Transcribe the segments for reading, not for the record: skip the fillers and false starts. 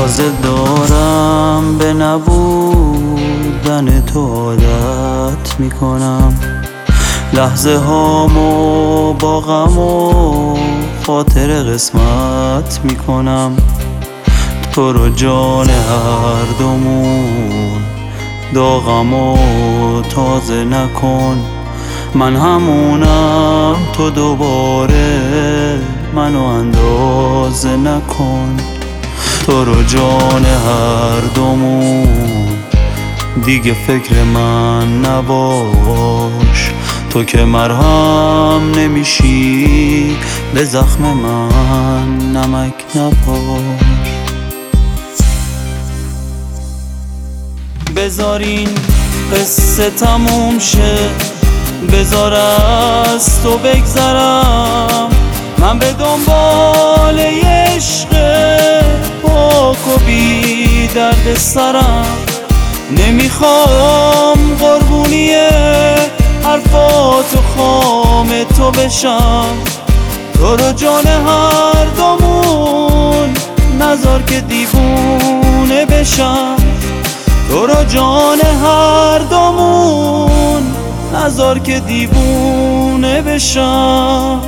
تازه دارم به نبودن تو عادت میکنم، لحظه هامو با غم و خاطر قسمت میکنم. تو رو جان هر دومون داغمو تازه نکن، من همونم تو دوباره منو اندازه نکن. تو رو جان هر دومون دیگه فکر من نباش، تو که مرهم نمیشی به زخم من نمک نپاش. بذار این قصه تموم شه، بذار از تو بگذرم، من به دنبال عشق پاک و بی درد سرم. نمیخوام قربونی حرفات و خام تو بشم، تو رو جان هر دومون نذار که دیوونه بشم. تو رو جان هر دومون نذار که دیوونه بشم.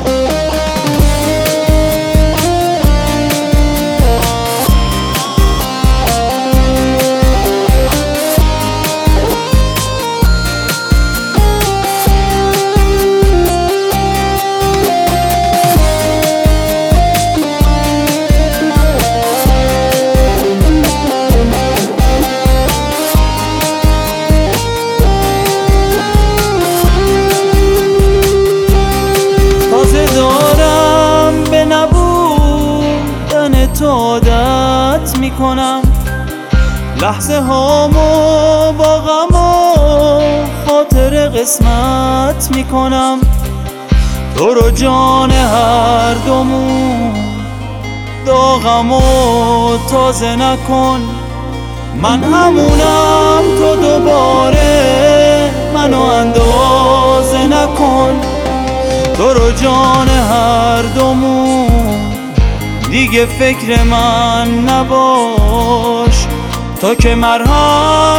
تو عادت میکنم، لحظه هامو با غم و خاطر قسمت میکنم. تو رو جان هر دومون داغمو تازه نکن، من همونم تو دوباره منو اندازه نکن. تو رو جان هر دومون دیگه فکر من نباش، تا که مرهم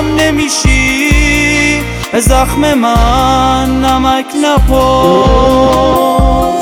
نمیشی به زخم من نمک نپاش.